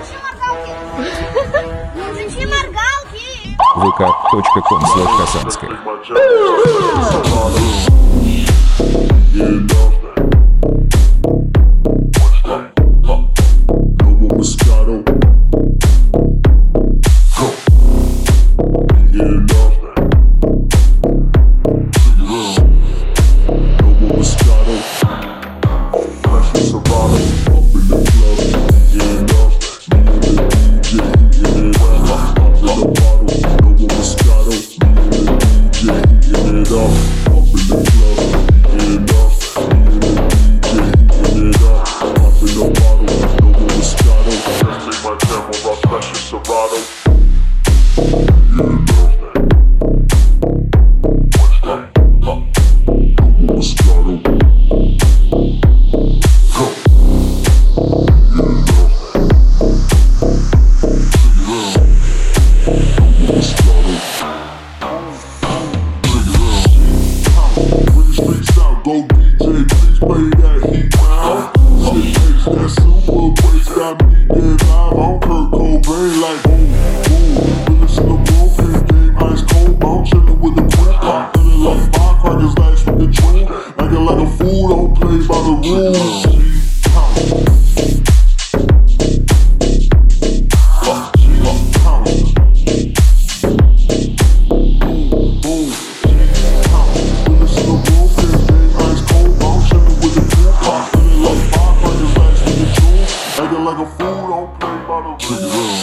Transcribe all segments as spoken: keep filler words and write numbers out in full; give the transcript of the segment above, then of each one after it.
Включи моргалки! вэ ка точка ком слэш Касанская. Go D J, please play that heat now. Shit takes that super bass, got me dead live. I'm Kurt Cobain, like boom, boom. Realest in the room, this game ice cold. I'm chillin' with the crew, pop feelin' like firecrackers, like with the true. Actin' like a fool, don't play by the rules. Like a fool, don't play by the rules.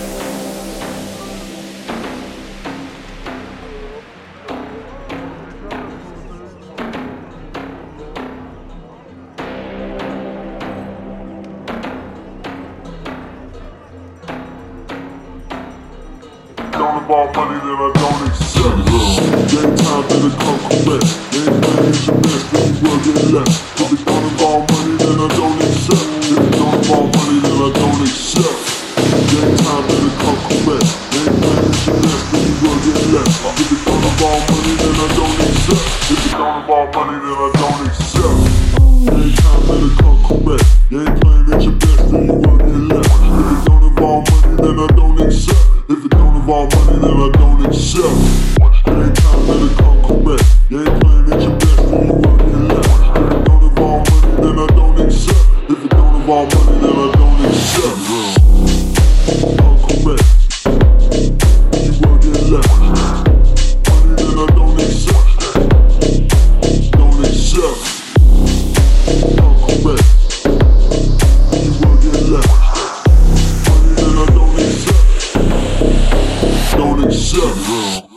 Don't involve money that I don't accept. Game time that it come correct. Game plan is your best, then you will get less. If it don't involve money, then I don't accept. If it don't involve money, then I don't accept. Game time that it come correct. Game plan is your best, then you will get less. If it don't involve money, then I don't accept. If it don't involve money, then I don't accept. Game time that it come correct. Game plan is your best, then you will get less. If it don't involve money, then I don't accept. If it don't involve money, then I don't accept. Game time that it come correct. Game plan is your best, then you will get less. If it don't involve money, then I don't accept. If it don't involve money, then I don't accept. Come correct. You will get less. Money, then I don't accept. Don't accept. Come correct. You will get less. Money, then I don't accept. Don't accept.